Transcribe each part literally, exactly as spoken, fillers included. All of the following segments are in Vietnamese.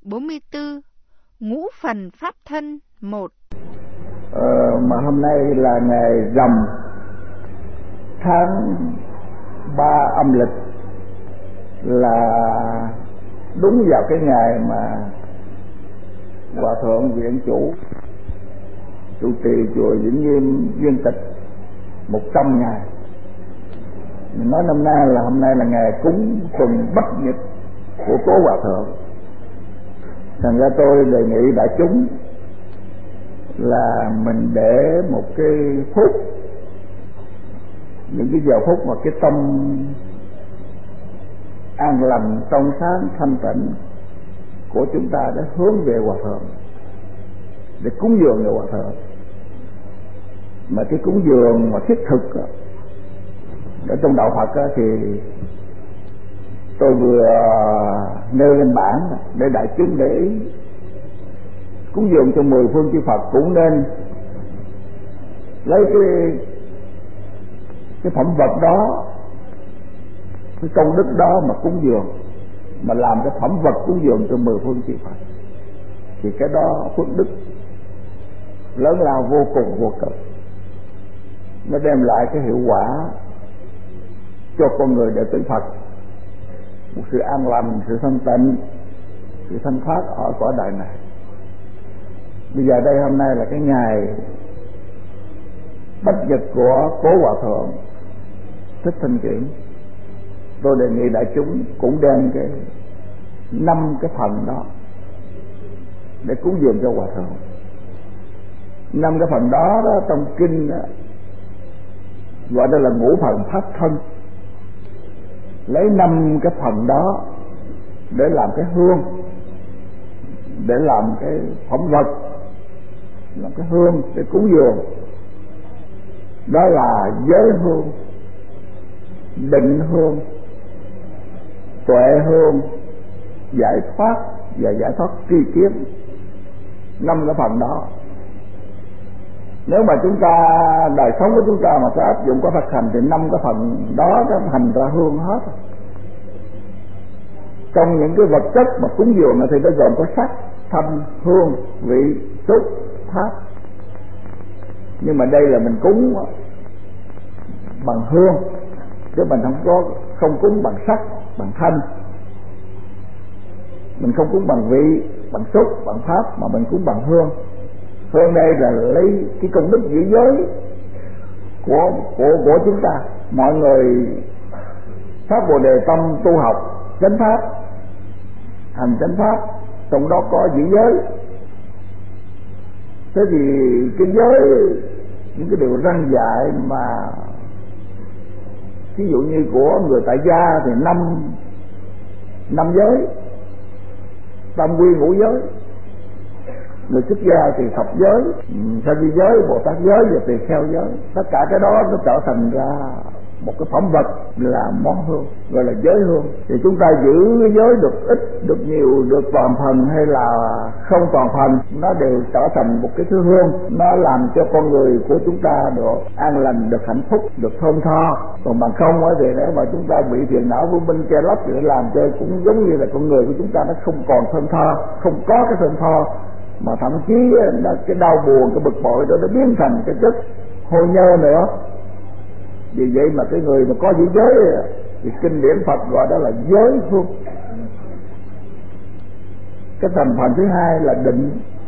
bốn mươi tư. Ngũ phần pháp thân một. Ờ, mà hôm nay là ngày rằm tháng ba âm lịch, là đúng vào cái ngày mà Hòa Thượng Viện Chủ trụ trì chùa Vĩnh Nghiêm viên tịch một trăm ngày. Mình nói năm nay là hôm nay là ngày cúng tuần bách nhật của Cố Hòa Thượng. Thành ra tôi đề nghị đại chúng là mình để một cái phút, những cái giờ phút mà cái tâm an lành, trong sáng, thanh tịnh của chúng ta đã hướng về Hòa Thượng, để cúng dường về Hòa Thượng. Mà cái cúng dường mà thiết thực đó, ở trong đạo Phật đó, thì tôi vừa nêu lên bảng để đại chúng để ý. Cúng dường cho mười phương chư Phật cũng nên lấy cái cái phẩm vật đó, cái công đức đó mà cúng dường, mà làm cái phẩm vật cúng dường cho mười phương chư Phật, thì cái đó phước đức lớn lao vô cùng vô cực. Nó đem lại cái hiệu quả cho con người đệ tử Phật một sự an lành, sự thanh tịnh, sự thanh thoát ở cõi đời này. Bây giờ đây hôm nay là cái ngày bách nhật của Cố Hòa Thượng Thích Thanh Chuyển. Tôi đề nghị đại chúng cũng đem cái năm cái phần đó để cúng dường cho Hòa Thượng. Năm cái phần đó, đó trong kinh đó, gọi đó là ngũ phần pháp thân. Lấy năm cái phần đó để làm cái hương, để làm cái phẩm vật, làm cái hương để cúng dường. Đó là giới hương, định hương, tuệ hương, giải thoát và giải thoát tri kiến. Năm cái phần đó, nếu mà chúng ta đời sống của chúng ta mà có áp dụng, có thực hành, thì năm cái phần đó nó thành ra hương hết. Trong những cái vật chất mà cúng dường thì nó gồm có sắc, thanh, hương, vị, xúc, pháp. Nhưng mà đây là mình cúng bằng hương, chứ mình không có không cúng bằng sắc, bằng thanh. Mình không cúng bằng vị, bằng xúc, bằng pháp, mà mình cúng bằng hương. Hương đây là lấy cái công đức giữ giới của của của chúng ta. Mọi người phát Bồ Đề tâm tu học chánh pháp, hành chánh pháp, trong đó có giữ giới. Thế thì cái giới, những cái điều răn dạy mà ví dụ như của người tại gia thì năm năm giới, tam quy ngũ giới. Người xuất gia thì thập giới, sa di giới, Bồ Tát giới và tỳ kheo giới. Tất cả cái đó nó trở thành ra một cái phẩm vật là món hương, gọi là giới hương. Thì chúng ta giữ cái giới được ít, được nhiều, được toàn phần hay là không toàn phần, nó đều trở thành một cái thứ hương. Nó làm cho con người của chúng ta được an lành, được hạnh phúc, được thơm tho. Còn bằng không thì nếu mà chúng ta bị phiền não vô minh che lấp thì làm cho cũng giống như là con người của chúng ta nó không còn thơm tho, không có cái thơm tho, mà thậm chí cái đau buồn, cái bực bội đó nó biến thành cái chất hôi nhơ nữa. Vì vậy mà cái người mà có giữ giới thì kinh điển Phật gọi đó là giới hương. Cái thành phần thứ hai là định.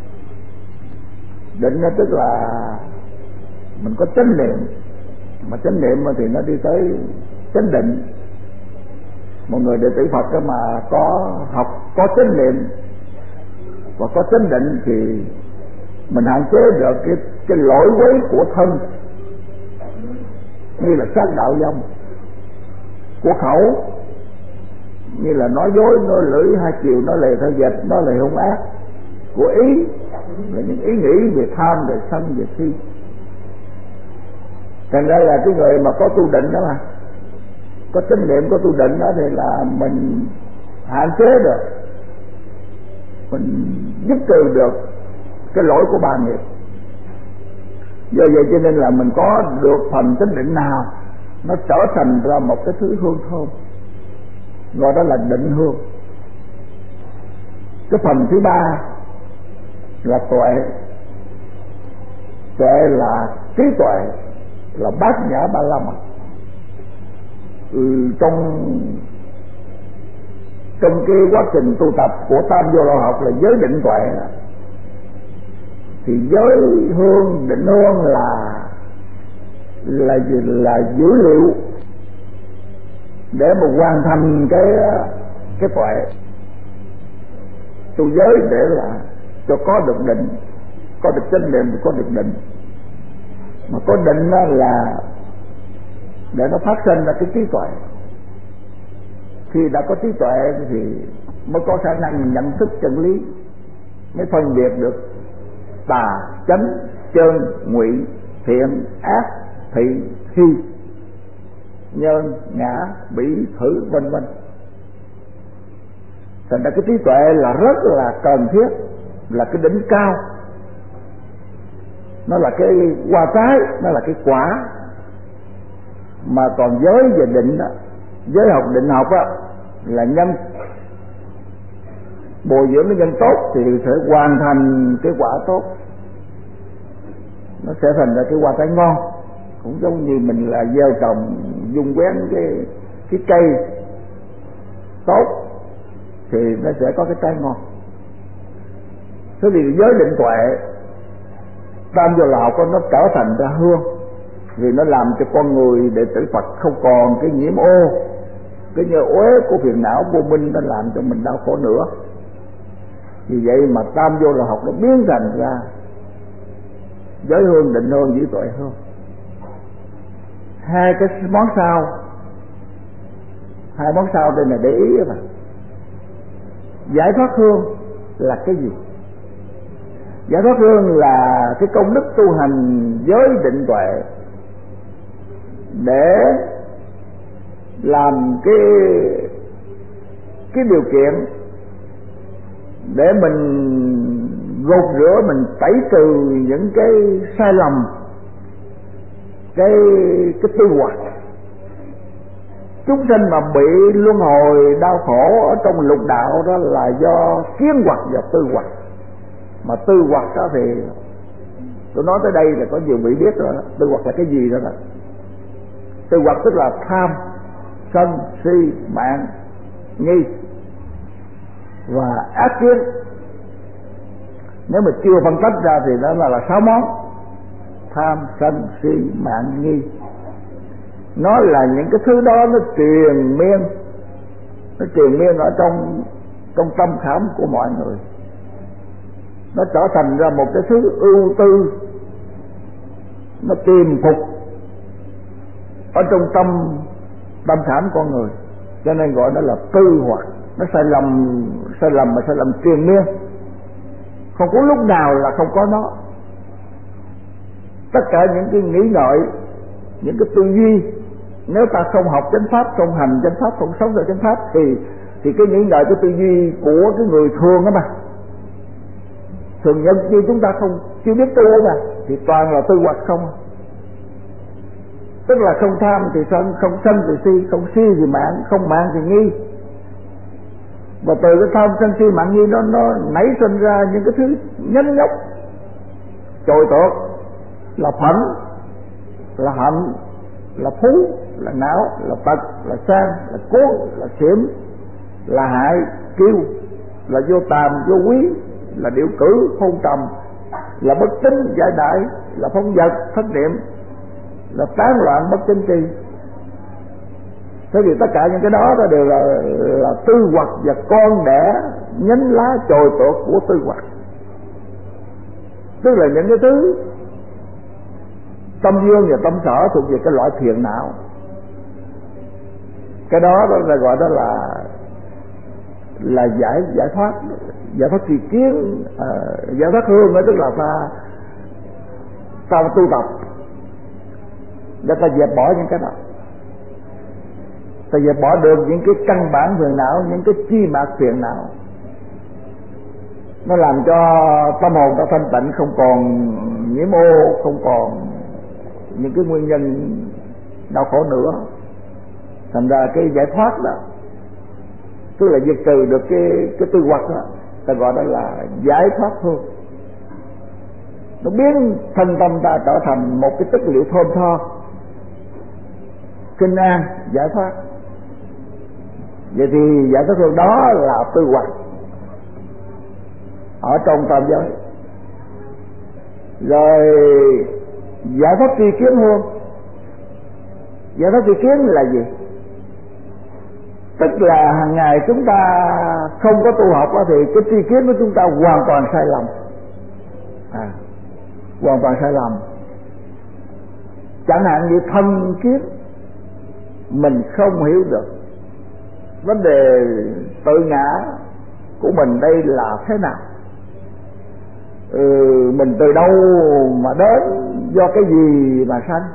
Định đó tức là mình có chánh niệm, mà chánh niệm thì nó đi tới chánh định. Một người đệ tử Phật đó mà có học có chánh niệm và có chánh định thì mình hạn chế được cái cái lỗi quấy của thân, như là sát đạo vong, của khẩu, như là nói dối, nói lưỡi hai chiều, nói lề thơ dệt, nói lời hung ác, của ý là những ý nghĩ về tham, về sân, về si. Thành ra là cái người mà có tu định đó mà có chánh niệm, có tu định đó thì là mình hạn chế được, mình dứt trừ được cái lỗi của ba nghiệp. Do vậy cho nên là mình có được phần chánh định nào, nó trở thành ra một cái thứ hương thơm, gọi đó là định hương. Cái phần thứ ba là tuệ. Tuệ là trí tuệ, là bát nhã ba la mật. Ừ, trong trong cái quá trình tu tập của Tam Vô Lậu học là giới định tuệ đó, thì giới hương định hương là là gì? Là dữ liệu để mà hoàn thành cái cái tuệ. Tu giới để là cho có được định, có được chánh niệm thì có được định, mà có định đó là để nó phát sinh ra cái trí tuệ. Khi đã có trí tuệ thì mới có khả năng nhận thức chân lý, mới phân biệt được tà chánh, chân ngụy, thiện ác, thị thi, nhân ngã bỉ thử vân vân. Thành ra cái trí tuệ là rất là cần thiết, là cái đỉnh cao, nó là cái hoa trái, nó là cái quả. Mà còn giới về định đó, giới học định học á, là nhân bồi dưỡng cái nhân tốt thì sẽ hoàn thành cái quả tốt, nó sẽ thành ra cái hoa trái ngon. Cũng giống như mình là gieo trồng dung quén cái cái cây tốt thì nó sẽ có cái trái ngon. Thế thì giới định tuệ Tam Vô Lậu học nó trở thành ra hương, vì nó làm cho con người đệ tử Phật không còn cái nhiễm ô, cái nhơ uế của phiền não vô minh, nó làm cho mình đau khổ nữa. Vì vậy mà Tam Vô Lậu học nó biến thành ra giới hương, định hương, giữ tuệ hương. Hai cái món sau, hai món sau đây là để ý mà. Giải thoát hương là cái gì? Giải thoát hương là cái công đức tu hành giới định tuệ để làm cái cái điều kiện để mình gột rửa, mình tẩy trừ những cái sai lầm, cái cái tư hoặc. Chúng sinh mà bị luân hồi đau khổ ở trong lục đạo đó là do kiến hoặc và tư hoặc. Mà tư hoặc đó thì tôi nói tới đây là có nhiều vị biết rồi đó. Tư hoặc là cái gì đó đó? Tư hoặc tức là tham, sân, si, mạn, nghi và ác kiến. Nếu mà chưa phân tách ra thì đó là, là sáu món: tham, sân, si, mạn, nghi. Nó là những cái thứ đó nó truyền miên, nó truyền miên ở trong trong tâm khảm của mọi người. Nó trở thành ra một cái thứ ưu tư, nó tiềm phục ở trong tâm tâm khảm con người, cho nên gọi nó là tư hoặc. Nó sai lầm, sai lầm mà sai lầm truyền miên, không có lúc nào là không có nó. Tất cả những cái nghĩ ngợi, những cái tư duy, nếu ta không học chánh pháp, không hành chánh pháp, không sống theo chánh pháp thì thì cái nghĩ ngợi, cái tư duy của cái người thường đó mà, thường nhân như chúng ta không chưa biết tu mà, thì toàn là tư hoặc không. Tức là không tham thì sân, không sân thì si, không si thì mạn, không mạn thì nghi. Và từ cái tham sân si mạn nghi nó nó nảy sinh ra những cái thứ nhánh nhóc trồi tuột, là phẫn, là hận, là phú, là não, là tật, là sang, là cuốn, là xiểm, là hại, kiêu, là vô tàm, vô quý, là điệu cử, hôn trầm, là bất tín, giải đại, là phong vật, thất niệm, là tán loạn, bất chính tri. Thế thì tất cả những cái đó, đó đều là, là tư hoặc và con đẻ nhánh lá trồi tuột của tư hoặc. Tức là những cái thứ tâm dương và tâm sở thuộc về cái loại phiền não. Cái đó, đó là gọi đó là là giải giải thoát, giải thoát tri kiến, à, giải thoát hương đó, tức là ta ta tu tập để ta dẹp bỏ những cái đó, ta dẹp bỏ được những cái căn bản phiền não, những cái chi mạc phiền não, nó làm cho tâm hồn ta thanh tịnh, không còn nhiễm ô, không còn những cái nguyên nhân đau khổ nữa. Thành ra cái giải thoát đó, tức là diệt trừ được cái cái tư hoặc đó, ta gọi đó là giải thoát hương. Nó biến thân tâm ta trở thành một cái chất liệu thơm tho, kinh an, giải thoát. Vậy thì giải thoát hương đó là tư hoạch ở trong tam giới. Rồi giải thoát tri kiến hương. Giải thoát tri kiến là gì? Tức là hàng ngày chúng ta không có tu học thì cái tri kiến của chúng ta hoàn toàn sai lầm, à, hoàn toàn sai lầm. Chẳng hạn như thân kiến, mình không hiểu được vấn đề tự ngã của mình đây là thế nào, ừ, mình từ đâu mà đến, do cái gì mà sanh.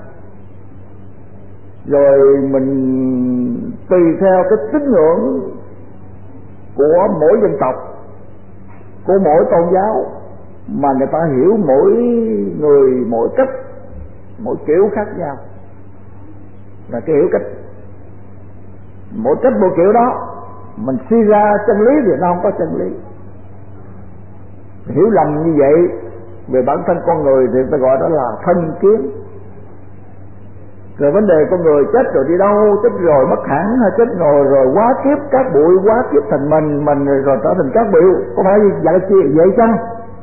Rồi mình tùy theo cái tín ngưỡng của mỗi dân tộc, của mỗi tôn giáo mà người ta hiểu mỗi người mỗi cách, mỗi kiểu khác nhau. Là cái hiểu cách, mỗi cách mỗi kiểu đó mình suy ra chân lý thì nó không có chân lý. Hiểu lầm như vậy về bản thân con người thì ta gọi đó là thân kiến. Rồi vấn đề con người chết rồi đi đâu, chết rồi mất hẳn, hay chết rồi rồi hóa kiếp, các bụi hóa kiếp thành mình, mình rồi trở thành các bụi, có phải vậy chi vậy chăng?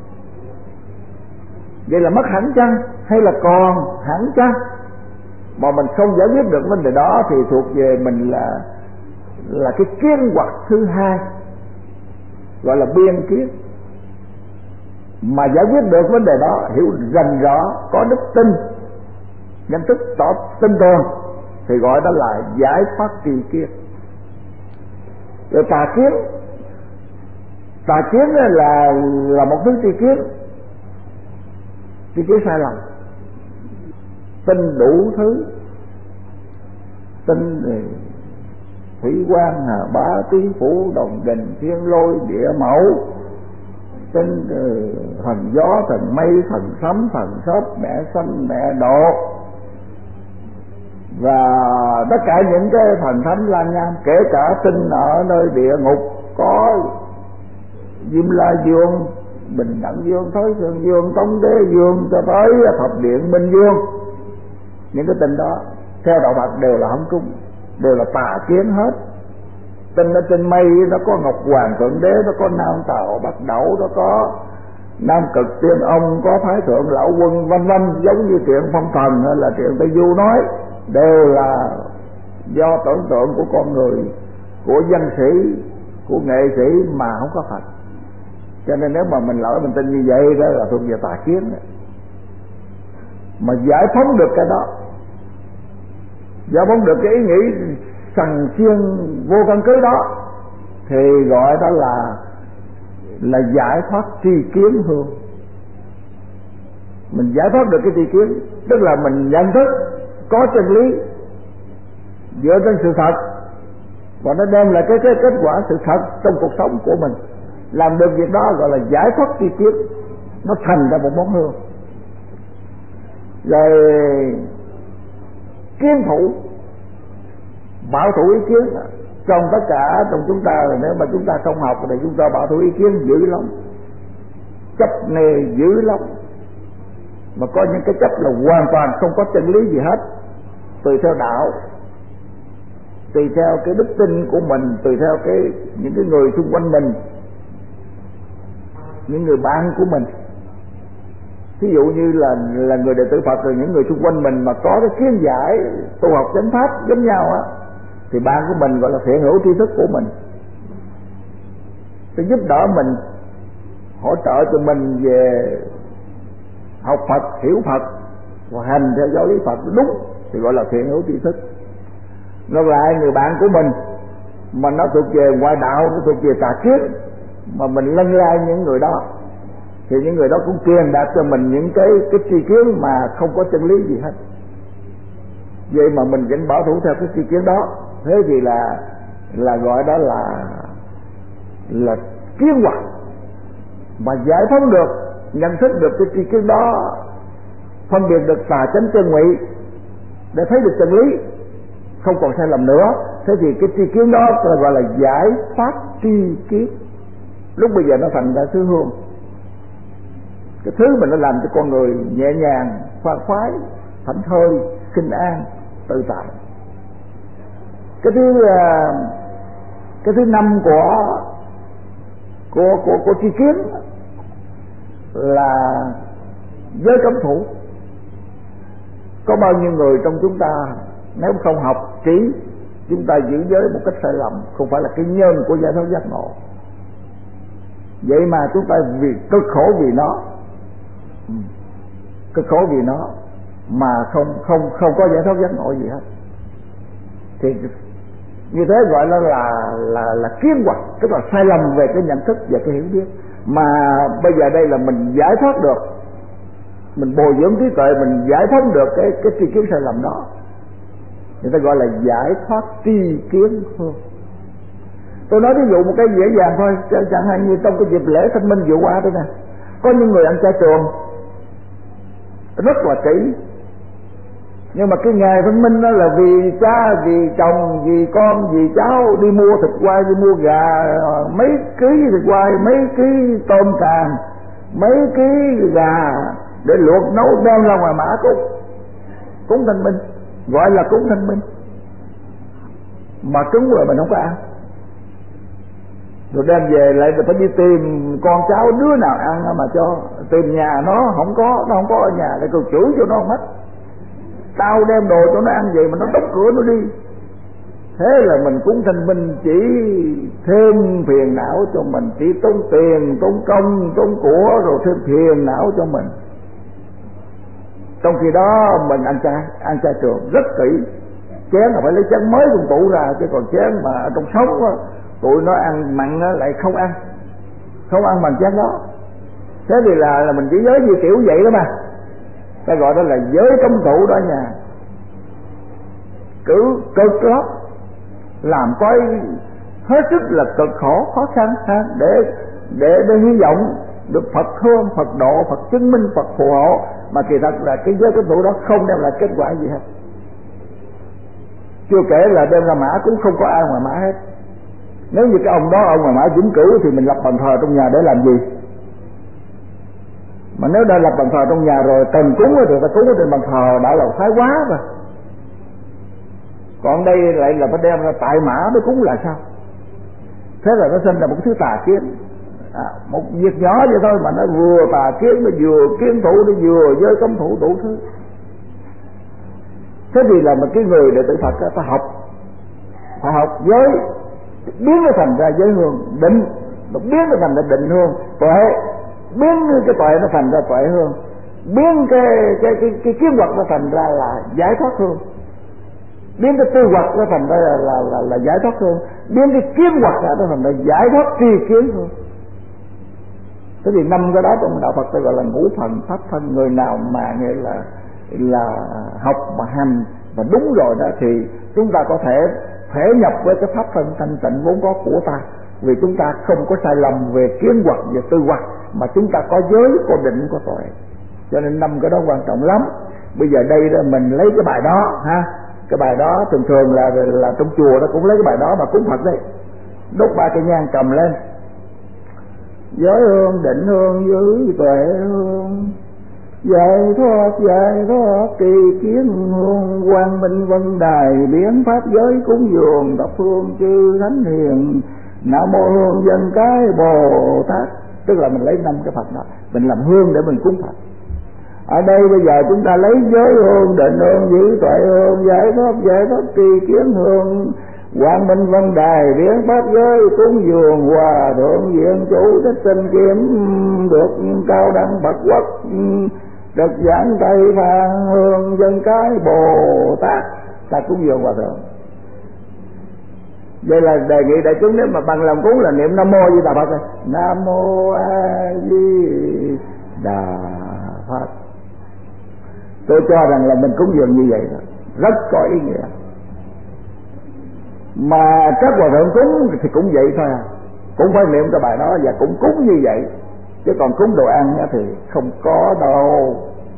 Vậy là mất hẳn chăng, hay là còn hẳn chăng? Mà mình không giải quyết được vấn đề đó thì thuộc về mình là là cái kiến hoặc thứ hai, gọi là biên kiến. Mà giải quyết được vấn đề đó, hiểu rành rõ, có đức tin, nhận thức tỏ tin tưởng thì gọi đó là giải thoát tri kiến. Rồi tà kiến, tà kiến là là một thứ tri kiến, tri kiến sai lầm, tin đủ thứ, tin thủy quan hà bá tý phủ đồng đình thiên lôi địa mẫu, tin thần gió thần mây thần sấm thần sớp mẹ sanh mẹ độ, và tất cả những cái thần thánh lan nham, kể cả tin ở nơi địa ngục có Diêm La Dương, Bình Đẳng Dương, Thới Sơn Dương, Tống Đế Dương cho tới Thập Điện Minh Dương. Những cái tin đó theo đạo Phật đều là hỏng trung, đều là tà kiến hết. Tin ở trên mây nó có Ngọc Hoàng Thượng Đế, nó có Nam Tào Bắc Đẩu, nó có Nam Cực Tiên Ông, có Thái Thượng Lão Quân, vân vân, giống như chuyện phong thần hay là chuyện Tây Du nói, đều là do tưởng tượng của con người, của văn sĩ, của nghệ sĩ mà không có Phật. Cho nên nếu mà mình lỡ mình tin như vậy đó là thuộc về tà kiến đó. Mà giải phóng được cái đó, giải phóng được cái ý nghĩ sằng chiên vô căn cứ đó thì gọi đó là là giải thoát tri kiến hương. Mình giải thoát được cái tri kiến, tức là mình nhận thức có chân lý dựa trên sự thật, và nó đem lại cái, cái kết quả sự thật trong cuộc sống của mình. Làm được việc đó gọi là giải thoát tri kiến, nó thành ra một món hương. Rồi kiến thủ, bảo thủ ý kiến trong tất cả trong chúng ta, là nếu mà chúng ta không học thì chúng ta bảo thủ ý kiến dữ lắm, chấp nề dữ lắm. Mà có những cái chấp là hoàn toàn không có chân lý gì hết, tùy theo đạo, tùy theo cái đức tin của mình, tùy theo cái những cái người xung quanh mình, những người bạn của mình. Ví dụ như là là người đệ tử Phật, rồi những người xung quanh mình mà có cái kiến giải tu học chánh pháp giống nhau á, thì bạn của mình gọi là thiện hữu tri thức của mình, sẽ giúp đỡ mình, hỗ trợ cho mình về học Phật, hiểu Phật và hành theo giáo lý Phật đúng thì gọi là thiện hữu tri thức. Ngược lại người bạn của mình mà nó thuộc về ngoại đạo, nó thuộc về tà kiến, mà mình lân la những người đó thì những người đó cũng truyền đạt cho mình những cái cái tri kiến mà không có chân lý gì hết. Vậy mà mình vẫn bảo thủ theo cái tri kiến đó, thế thì là là gọi đó là là kiến hoặc. Mà giải phóng được, nhận thức được cái tri kiến đó, phân biệt được tà chánh chân ngụy để thấy được chân lý, không còn sai lầm nữa, thế thì cái tri kiến đó gọi là giải thoát tri kiến. lúc bây giờ nó thành ra thứ hương, cái thứ mà nó làm cho con người nhẹ nhàng, khoan khoái, thảnh thơi, khinh an, tự tại. Cái thứ cái thứ năm của của của của tri kiến là giới cấm thủ. Có bao nhiêu người trong chúng ta nếu không học trí, chúng ta giữ giới một cách sai lầm, không phải là cái nhân của giải thoát giác ngộ. Vậy mà chúng ta vì cực khổ vì nó, cực khổ vì nó mà không không không có giải thoát giác ngộ gì hết. Thì như thế gọi là là là là kiến hoặc, tức là sai lầm về cái nhận thức và cái hiểu biết. Mà bây giờ đây là mình giải thoát được, mình bồi dưỡng trí tuệ, mình giải thoát được cái cái tri kiến sai lầm đó, người ta gọi là giải thoát tri kiến hương. Tôi nói ví dụ một cái dễ dàng thôi, chẳng hạn như trong cái dịp lễ Thanh Minh vừa qua đây nè, có những người ăn chay trường rất là kỹ, nhưng mà cái ngày Thanh Minh đó là vì cha, vì chồng, vì con, vì cháu đi mua thịt quay, đi mua gà mấy ký thịt quay, mấy ký tôm càng, mấy ký gà để luộc nấu đem ra ngoài mã cúng, cúng Thanh Minh, gọi là cúng Thanh Minh, mà cúng rồi mình không có ăn, rồi đem về lại phải đi tìm con cháu đứa nào ăn mà cho, tìm nhà nó không có, nó không có ở nhà để cô chửi cho nó mất. Tao đem đồ cho nó ăn vậy mà nó đóng cửa nó đi. Thế là mình cúng Thanh Minh chỉ thêm phiền não cho mình, chỉ tốn tiền, tốn công, tốn của, rồi thêm phiền não cho mình. Trong khi đó mình ăn chay, ăn chay trường rất kỹ, chén là phải lấy chén mới trong tủ ra, chứ còn chén mà ở trong sống đó, tụi nó ăn mặn đó, lại không ăn, không ăn bằng chén đó. Thế thì là là mình chỉ giới như kiểu vậy đó mà. Ta gọi đó là giới cấm thủ đó nha. Cứ cực lắm, làm coi hết sức là cực khổ, khó khăn ha, để để để hy vọng được Phật thương, Phật độ, Phật chứng minh, Phật phù hộ, mà kỳ thật là cái giới cấm thủ đó không đem lại kết quả gì hết. Chưa kể là đem ra mã cũng không có ai ngoài mã hết. Nếu như cái ông đó ông ngoài mã vĩnh cửu thì mình lập bàn thờ trong nhà để làm gì? Mà nếu đã lập bàn thờ trong nhà rồi, cần cúng thì ta cúng ở trên bàn thờ đã là thái quá rồi. Còn đây lại là phải đem ra tại mã mới cúng là sao? Thế là nó sinh ra một cái thứ tà kiến. À, một việc nhỏ vậy thôi mà nó vừa tà kiến, nó vừa kiến thủ, nó vừa giới cấm thủ đủ thứ. Thế thì là một cái người đệ tử Phật đó, ta học, ta học giới, biến nó thành ra giới hương, định, nó biến nó thành ra định hương, tuệ, biến cái tuệ nó thành ra tuệ hương, biến cái cái cái cái kiến hoặc nó thành ra là giải thoát hương, biến cái tư hoặc nó thành ra là là là, là giải thoát hương, biến cái kiến hoặc nó thành ra giải thoát tri kiến hương. Thế thì năm cái đó trong đạo Phật tôi gọi là ngũ phần pháp thân. Người nào mà nghĩa là là học mà hành và đúng rồi đó thì chúng ta có thể thể nhập với cái pháp thân thanh tịnh vốn có của ta, vì chúng ta không có sai lầm về kiến hoặc và tư hoặc, mà chúng ta có giới, có định, có tuệ. Cho nên năm cái đó quan trọng lắm. Bây giờ đây đó mình lấy cái bài đó ha, cái bài đó thường thường là là trong chùa nó cũng lấy cái bài đó mà cúng Phật đấy, đốt ba cây nhang cầm lên, giới hương, định hương, giới tuệ hương, giải thoát, giải thoát kỳ kiến hương, quang minh vân đài, biến pháp giới cúng dường, thập phương chư thánh hiền, nam mô hương dân cái Bồ Tát. Tức là mình lấy năm cái Phật đó, mình làm hương để mình cúng Phật. Ở đây bây giờ chúng ta lấy giới hương, định hương, giữ tuệ hương, giải thoát, giải thoát kỳ kiến hương, quang minh vân đài, biến pháp giới cúng dường, hòa thượng viện chủ thích sinh kiếm, được cao đẳng Phật quốc, được giảng tây phan hương dân cái Bồ Tát. Ta cúng dường hòa thượng. Vậy là đề nghị đại chúng nếu mà bằng lòng cúng là niệm Nam Mô Di Đà Phật này. Nam Mô A Di Đà Phật. Tôi cho rằng là mình cúng dường như vậy đó, rất có ý nghĩa. Mà các hòa thượng cúng thì cũng vậy thôi à, cũng phải niệm cái bài đó và cũng cúng như vậy, chứ còn cúng đồ ăn thì không có đâu.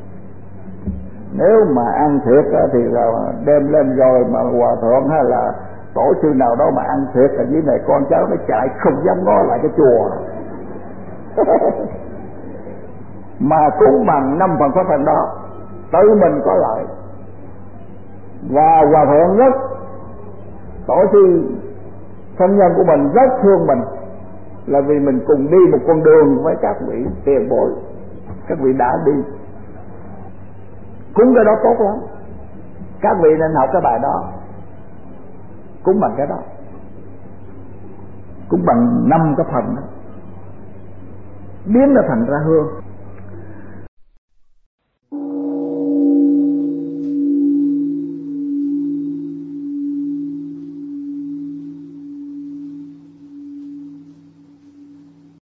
Nếu mà ăn thiệt thì là đem lên rồi mà hòa thượng hay là tổ sư nào đó mà ăn thiệt là dưới này con cháu nó chạy không dám ngó lại cái chùa. mà cúng bằng năm phần pháp thân đó, tự mình có lợi. Và hòa thượng rất, tổ sư thân nhân của mình rất thương mình, là vì mình cùng đi một con đường với các vị tiền bối, các vị đã đi. Cúng cái đó tốt lắm, các vị nên học cái bài đó. Cúng bằng cái đó, cúng bằng năm cái phần đó, biến nó thành ra hương.